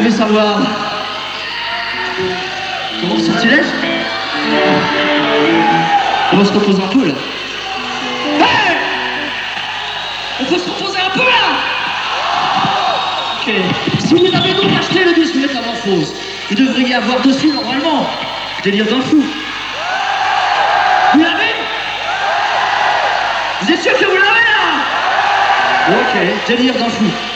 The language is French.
voulu savoir comment sortilège. On va se reposer un peu là. Hey, on peut se reposer un peu là. Ok. Si vous avez donc acheté le disque Métamorphose, vous devriez avoir dessus normalement Délire d'un fou. Vous l'avez? Vous êtes sûr que vous l'avez là? Ok, Délire d'un fou.